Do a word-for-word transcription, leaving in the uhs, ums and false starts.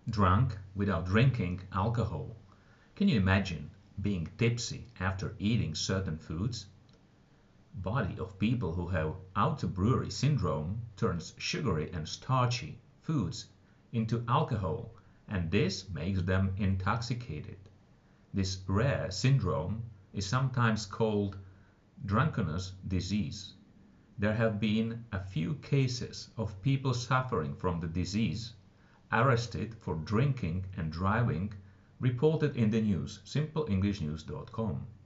drunk without drinking alcohol. Can you imagine being tipsy after eating certain foods? Body of people who have auto-brewery syndrome turns sugary and starchy foods into alcohol, and this makes them intoxicated. This rare syndrome is sometimes called drunkenness disease. There have been a few cases of people suffering from the disease arrested for drinking and driving, reported in the news, simple english news dot com.